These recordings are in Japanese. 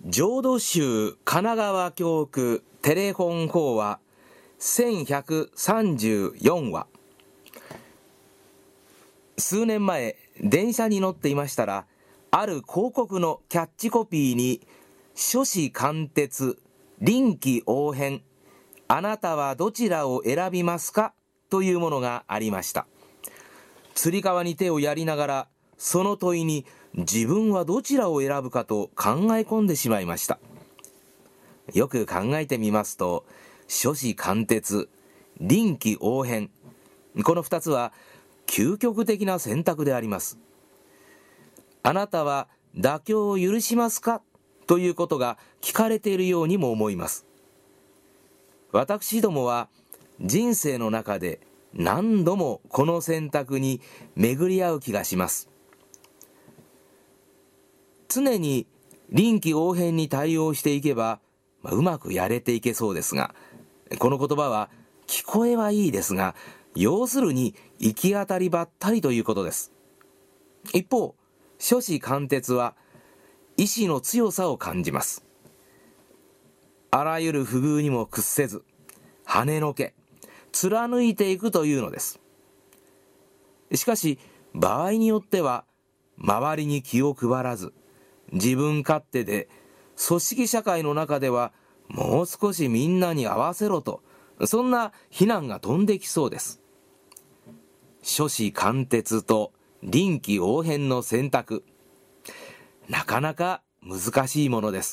浄土宗神奈川教区テレフォン法話1134話。数年前、電車に乗っていましたら、ある広告のキャッチコピーに、諸子貫徹、臨機応変、あなたはどちらを選びますかというものがありました。つり革に手をやりながら、その問いに自分はどちらを選ぶかと考え込んでしまいました。よく考えてみますと、諸子貫徹、臨機応変、この二つは究極的な選択であります。あなたは妥協を許しますかということが聞かれているようにも思います。私どもは人生の中で何度もこの選択に巡り合う気がします。常に臨機応変に対応していけば、うまくやれていけそうですが、この言葉は聞こえはいいですが、要するに行き当たりばったりということです。一方、諸子貫徹は意志の強さを感じます。あらゆる不遇にも屈せず、跳ねのけ、貫いていくというのです。しかし、場合によっては、周りに気を配らず、自分勝手で、組織社会の中では、もう少しみんなに合わせろと、そんな非難が飛んできそうです。諸子貫徹と臨機応変の選択、なかなか難しいものです。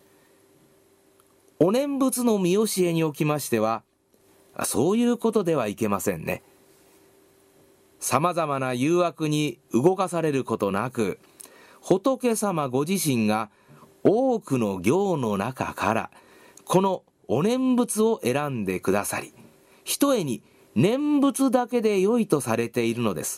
お念仏の見教えにおきましては、そういうことではいけませんね。様々な誘惑に動かされることなく、仏様ご自身が多くの行の中からこのお念仏を選んでくださり、ひとえに念仏だけで良いとされているのです。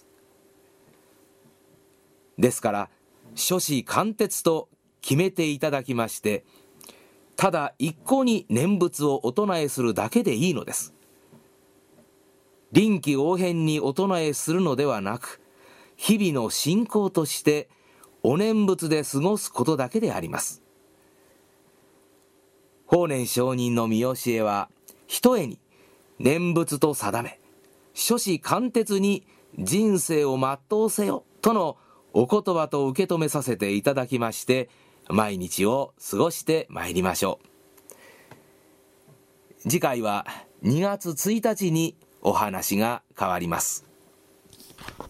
ですから、諸子貫徹と決めていただきまして、ただ一向に念仏をお唱えするだけでいいのです。臨機応変にお唱えするのではなく、日々の信仰としてお念仏で過ごすことだけであります。法然上人の見教えは、ひとえに念仏と定め、諸子貫徹に人生を全うせよとのお言葉と受け止めさせていただきまして、毎日を過ごしてまいりましょう。次回は2月1日にお話が変わります。